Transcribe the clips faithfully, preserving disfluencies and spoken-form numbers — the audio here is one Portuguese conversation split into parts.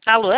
Alô?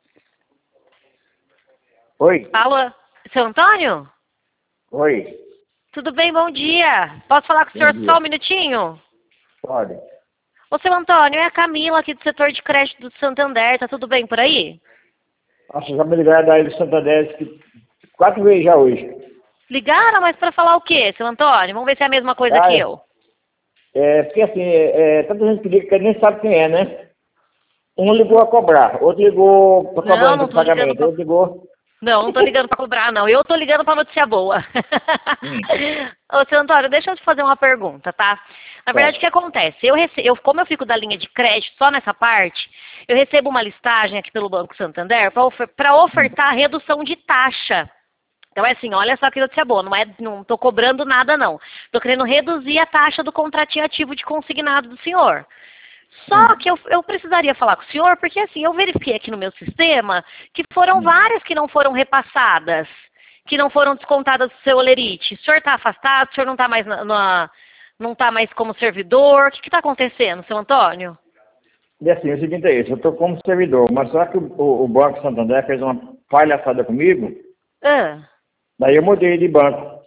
Oi. Alô? Seu Antônio? Oi. Tudo bem? Bom dia. Posso falar com o Bom senhor dia. só um minutinho? Pode. Ô, seu Antônio, é a Camila aqui do setor de crédito do Santander. Tá tudo bem por aí? Nossa, já me ligaram da Ilha Santander que quatro vezes já hoje. Ligaram, mas pra falar o quê, seu Antônio? Vamos ver se é a mesma coisa Ah, que é. eu. É, porque assim, é, é, tanta gente que liga que nem sabe quem é, né? Um ligou a cobrar, outro ligou para Não, cobrar não do tô ligando pagamento, pra... outro ligou. Não, não tô ligando pra cobrar, não. Eu tô ligando pra notícia boa. Hum, Ô, seu Antônio, deixa eu te fazer uma pergunta, tá? Na verdade, o tá. que acontece? Eu, rece... eu Como eu fico da linha de crédito só nessa parte, eu recebo uma listagem aqui pelo Banco Santander para ofer... pra Hum, ofertar redução de taxa. Então é assim, olha só que notícia boa, não é, não tô cobrando nada não. Tô querendo reduzir a taxa do contratinho ativo de consignado do senhor. Só hum, que eu, eu precisaria falar com o senhor, porque assim, eu verifiquei aqui no meu sistema que foram hum. várias que não foram repassadas, que não foram descontadas do seu olerite. O senhor está afastado, o senhor não está mais na, na- não tá mais como servidor, o que está acontecendo, seu Antônio? E assim, o seguinte é isso, eu estou como servidor, mas só que o, o, o Banco Santander fez uma palhaçada comigo, Ah, daí eu mudei de banco.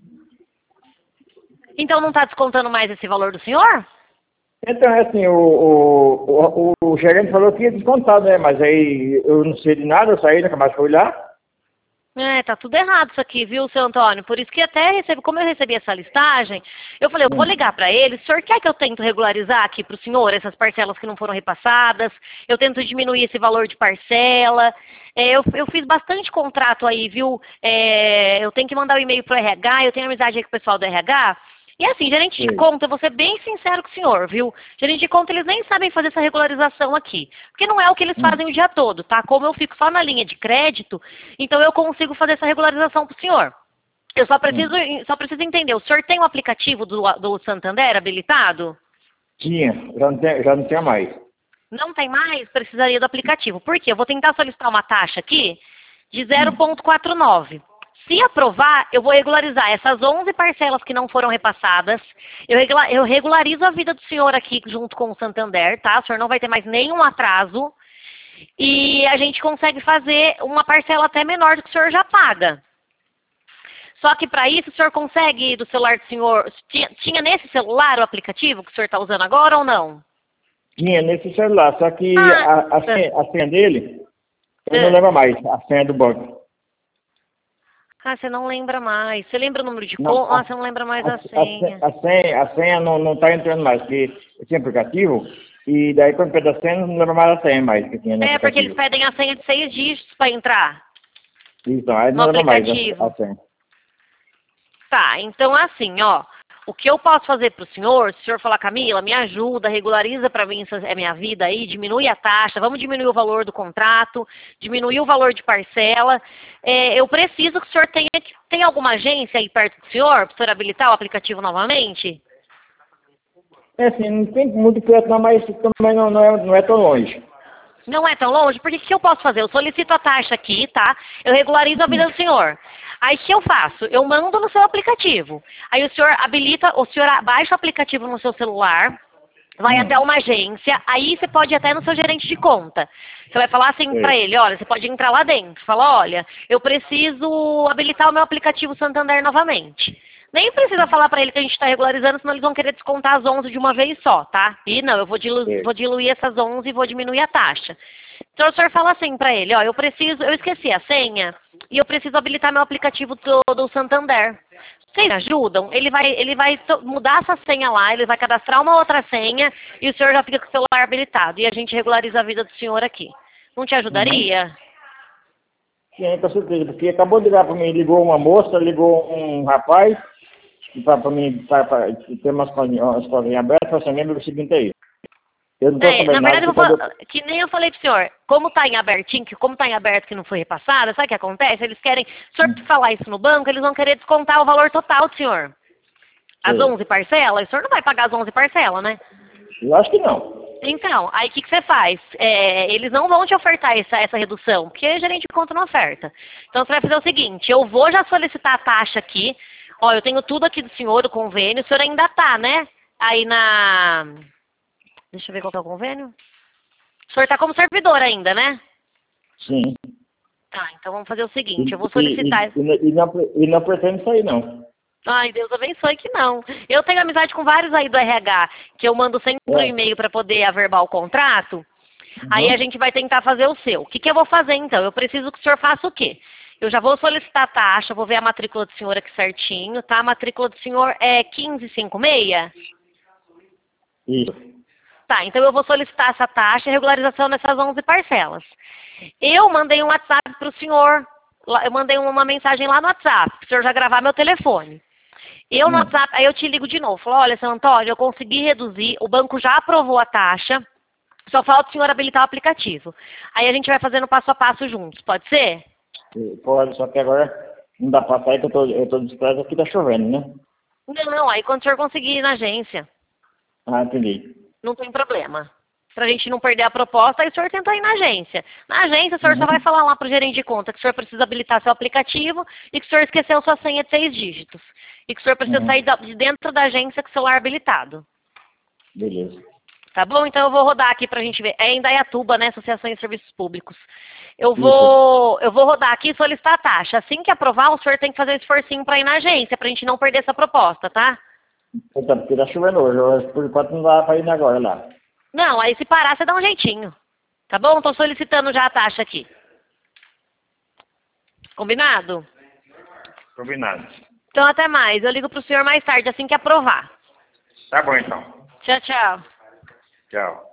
então não está descontando mais esse valor do senhor? Então, é assim, o, o, o, o gerente falou que ia descontar, né? Mas aí eu não sei de nada, eu saí, nunca mais fui lá. É, tá tudo errado isso aqui, viu, seu Antônio? Por isso que até recebi, como eu recebi essa listagem, eu falei, eu vou Hum. ligar para ele, o senhor quer que eu tento regularizar aqui para o senhor essas parcelas que não foram repassadas? Eu tento diminuir esse valor de parcela. É, eu, eu fiz bastante contrato aí, viu? É, eu tenho que mandar o um e-mail pro R H, eu tenho amizade aí com o pessoal do R H. E assim, gerente de Sim. conta, eu vou ser bem sincero com o senhor, viu? Gerente de conta, eles nem sabem fazer essa regularização aqui. Porque não é o que eles Hum. fazem o dia todo, tá? Como eu fico só na linha de crédito, então eu consigo fazer essa regularização pro senhor. Eu só preciso, Hum. só preciso entender, o senhor tem o aplicativo do, do Santander habilitado? Tinha, já não, tem, já não tinha mais. Não tem mais? Precisaria do aplicativo. Por quê? Eu vou tentar solicitar uma taxa aqui de zero Hum. vírgula quarenta e nove. Se aprovar, eu vou regularizar essas onze parcelas que não foram repassadas. Eu, regula- eu regularizo a vida do senhor aqui junto com o Santander, tá? O senhor não vai ter mais nenhum atraso. E a gente consegue fazer uma parcela até menor do que o senhor já paga. Só que para isso o senhor consegue do celular do senhor. Tinha, tinha nesse celular o aplicativo que o senhor está usando agora ou não? Tinha nesse celular, só que Ah, a, a, ah, senha, a senha dele, eu não ah. lembro mais, a senha do banco. Ah, você não lembra mais. Você lembra o número de Não, conta? a, Ah, você não lembra mais a, a a, senha, senha. a senha, a senha não, não tá entrando mais, porque eu tinha aplicativo, e daí quando pede a senha, eu não lembro mais a senha mais que tinha no É, porque eles aplicativo. pedem a senha de seis dígitos para entrar Então, aí no não lembro mais a, a aplicativo. senha. Tá, então assim, ó. O que eu posso fazer para o senhor, se o senhor falar, Camila, me ajuda, regulariza para mim essa é minha vida aí, diminui a taxa, vamos diminuir o valor do contrato, diminuir o valor de parcela. É, eu preciso que o senhor tenha, tem alguma agência aí perto do senhor, para o senhor habilitar o aplicativo novamente? É assim, não tem muito perto não, mas também não, não, é, não é tão longe. Não é tão longe? Porque o que eu posso fazer? Eu solicito a taxa aqui, tá? Eu regularizo a vida Hum. do senhor. Aí o que eu faço? Eu mando no seu aplicativo. Aí o senhor habilita, o senhor baixa o aplicativo no seu celular, vai até Hum. uma agência, aí você pode ir até no seu gerente de conta. Você vai falar assim pra Sei. ele, olha, você pode entrar lá dentro. Fala, olha, eu preciso habilitar o meu aplicativo Santander novamente. Nem precisa falar pra ele que a gente está regularizando, senão eles vão querer descontar as onze de uma vez só, tá? E não, eu vou, dilu Sei. vou diluir essas onze e vou diminuir a taxa. Então o senhor fala assim pra ele, ó, eu preciso, eu esqueci a senha e eu preciso habilitar meu aplicativo do, do Santander. Vocês me ajudam? Ele vai, ele vai mudar essa senha lá, ele vai cadastrar uma outra senha e o senhor já fica com o celular habilitado. E a gente regulariza a vida do senhor aqui. Não te Uhum. ajudaria? Sim, com certeza, porque acabou de ligar para mim, ligou uma moça, ligou um rapaz, para mim, para ter umas coisinhas umas coisinhas abertas, falou assim, lembra o seguinte aí, eu não estou É, na sabendo nada, verdade, eu porque vou quando falar, que nem eu falei pro senhor, como tá em abertinho, que como tá em aberto que não foi repassada, sabe o que acontece? Eles querem, se o senhor eu... falar isso no banco, eles vão querer descontar o valor total do senhor. As Sei. onze parcelas, o senhor não vai pagar as onze parcelas, né? Eu acho que não. Então, aí o que, que você faz? É, eles não vão te ofertar essa, essa redução, porque a gerente de conta não oferta. Então você vai fazer o seguinte, eu vou já solicitar a taxa aqui, ó, eu tenho tudo aqui do senhor, o convênio, o senhor ainda tá, né? Aí na... Deixa eu ver qual que é o convênio. O senhor tá como servidor ainda, né? Sim. Tá, então vamos fazer o seguinte, E, eu vou solicitar... e, e, e, não, e não pretendo sair, não. Ai, Deus abençoe que não. Eu tenho amizade com vários aí do R H, que eu mando sempre um É. e-mail para poder averbar o contrato. Uhum. Aí a gente vai tentar fazer o seu. O que, que eu vou fazer, então? Eu preciso que o senhor faça o quê? Eu já vou solicitar a taxa, vou ver a matrícula do senhor aqui certinho, tá? A matrícula do senhor é quinze cinquenta e seis? Isso. Tá, então eu vou solicitar essa taxa e regularização nessas onze parcelas. Eu mandei um WhatsApp para o senhor, lá- eu mandei uma mensagem lá no WhatsApp, para o senhor já gravar meu telefone. Eu no Hum. WhatsApp, aí eu te ligo de novo, falo, olha, seu Antônio, eu consegui reduzir, o banco já aprovou a taxa, só falta o senhor habilitar o aplicativo. Aí a gente vai fazendo passo a passo juntos, pode ser? E, Pode, só que agora não dá pra sair que eu tô, eu tô distraído aqui, tá chovendo, né? Não, aí quando o senhor conseguir ir na agência, Ah, entendi. não tem problema. Pra gente não perder a proposta, aí o senhor tenta ir na agência. Na agência, o senhor só vai Uhum. falar lá pro gerente de conta que o senhor precisa habilitar seu aplicativo e que o senhor esqueceu sua senha de seis dígitos. E que o senhor precisa Uhum. sair da- de dentro da agência com o celular habilitado. Beleza. Tá bom? Então eu vou rodar aqui pra gente ver. É em Indaiatuba, né? Associação de Serviços Públicos. Eu Isso. vou, eu vou rodar aqui e solicitar a taxa. Assim que aprovar, o senhor tem que fazer um esforcinho pra ir na agência, pra gente não perder essa proposta, tá? Então, porque tá chovendo hoje, eu, por enquanto não dá pra ir agora lá. Não, aí se parar, você dá um jeitinho. Tá bom? Tô solicitando já a taxa aqui. Combinado? Combinado. Então até mais. Eu ligo pro senhor mais tarde, assim que aprovar. Tá bom então. Tchau, tchau. Tchau.